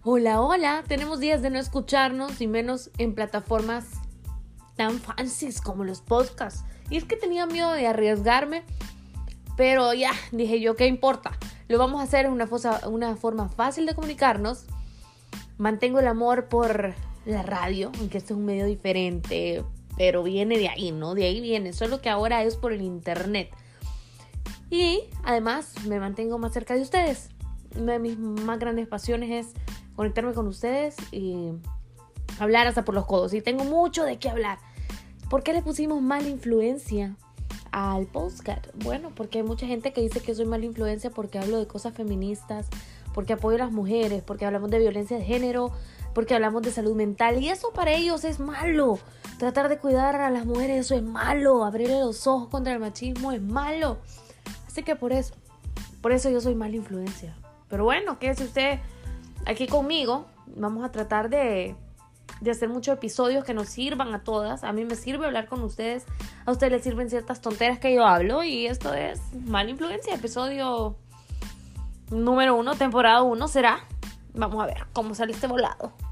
Hola, hola, tenemos días de no escucharnos y menos en plataformas tan fancies como los podcasts. Y es que tenía miedo de arriesgarme, pero ya, dije yo, ¿qué importa? Lo vamos a hacer en una forma fácil de comunicarnos. Mantengo el amor por la radio, aunque este es un medio diferente, pero viene de ahí, ¿no? De ahí viene, solo que ahora es por el internet. Y además me mantengo más cerca de ustedes. Una de mis más grandes pasiones es conectarme con ustedes y hablar hasta por los codos. Y tengo mucho de qué hablar. ¿Por qué le pusimos mala influencia al podcast? Bueno, porque hay mucha gente que dice que soy mala influencia porque hablo de cosas feministas, porque apoyo a las mujeres, porque hablamos de violencia de género, porque hablamos de salud mental. Y eso para ellos es malo. Tratar de cuidar a las mujeres, eso es malo. Abrirle los ojos contra el machismo es malo. Así que por eso yo soy mala influencia. Pero bueno, quédese usted aquí conmigo. Vamos a tratar de hacer muchos episodios que nos sirvan a todas. A mí me sirve hablar con ustedes. A ustedes les sirven ciertas tonteras que yo hablo. Y esto es Mala Influencia, episodio número 1, temporada 1 será. Vamos a ver cómo sale este volado.